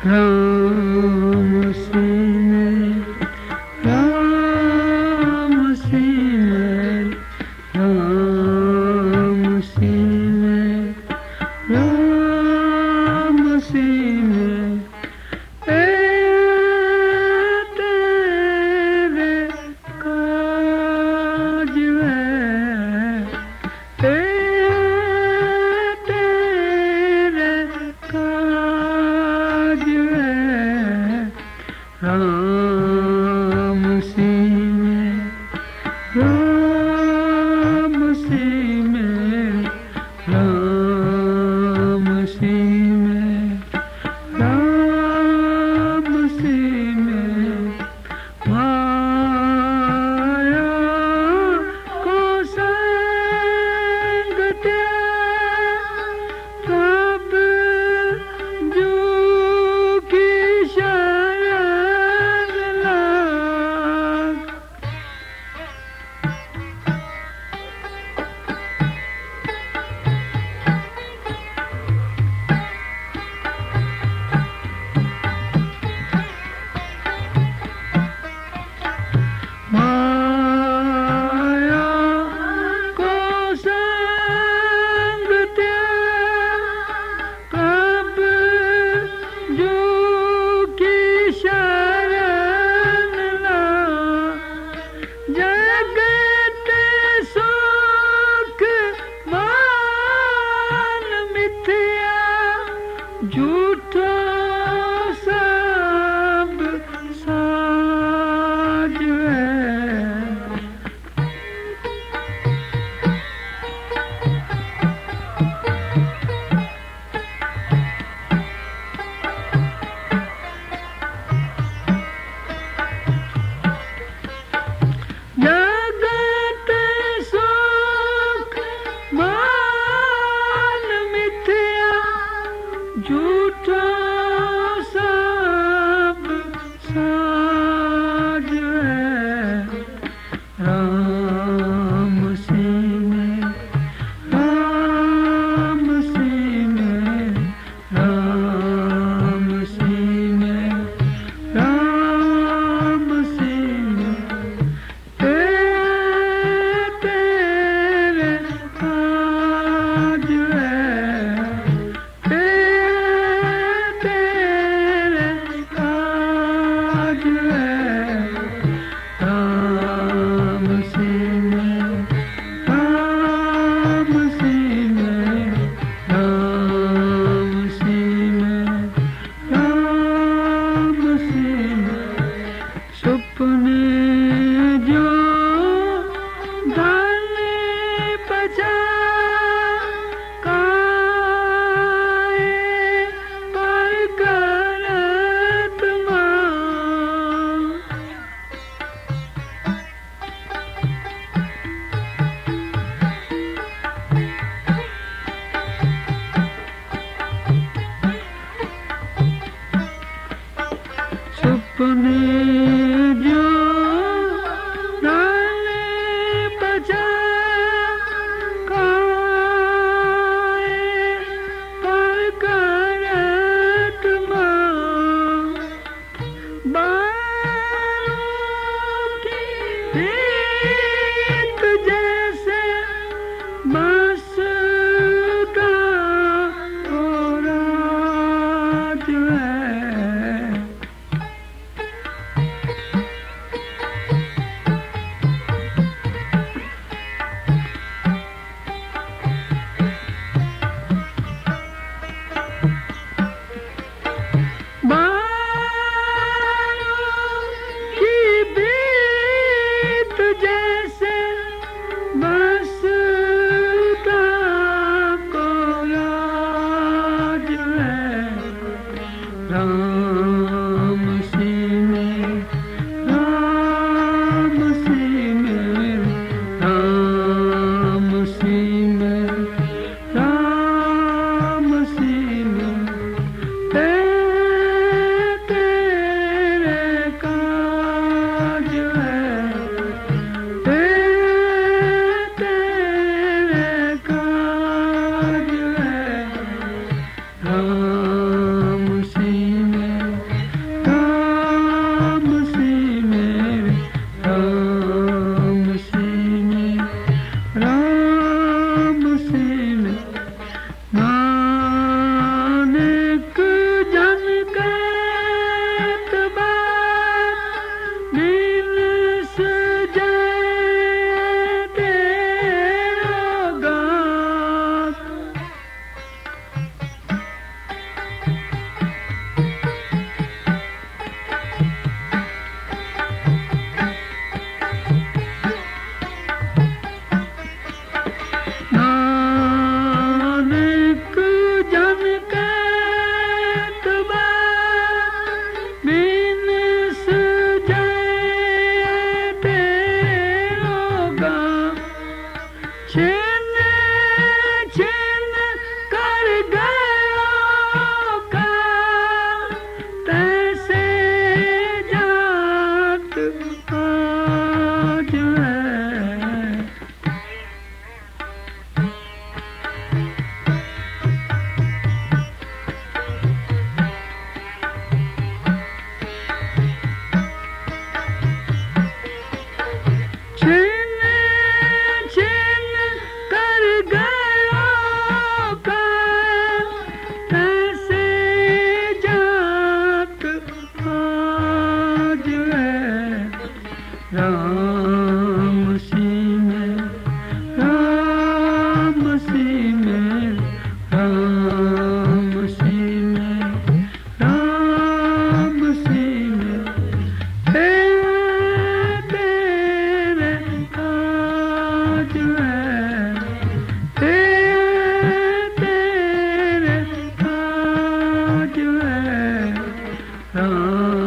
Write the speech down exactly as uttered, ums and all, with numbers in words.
राम सी में राम सी में राम सी में राम सी में ए तेरे काज है ए तेरे काज है राम सी में राम सी में राम सी में राम सी में माया को संग तब जो की शरण लाग माया को संग तब जो की शरण लाग जगत सुख मान मिथ्या झूठा सब साज है जगत सुख मान मिथ्या झूठा सब साज है राम सी में राम सी में राम सी में राम सी में ए तेरे काज है ए तेरे काज है राम सी में राम सी में राम सी में राम सी में सपने जो धन बचा काए पर करत मान सपने जो धन बचा काए पर करत मान बालों की रीत जैसे बस का राज है बालों की बीत जैसे बस का कोराज है राम सी में राम सी में राम सी में राम सी में ए तेरे काज है ए तेरे काज है राम सी में राम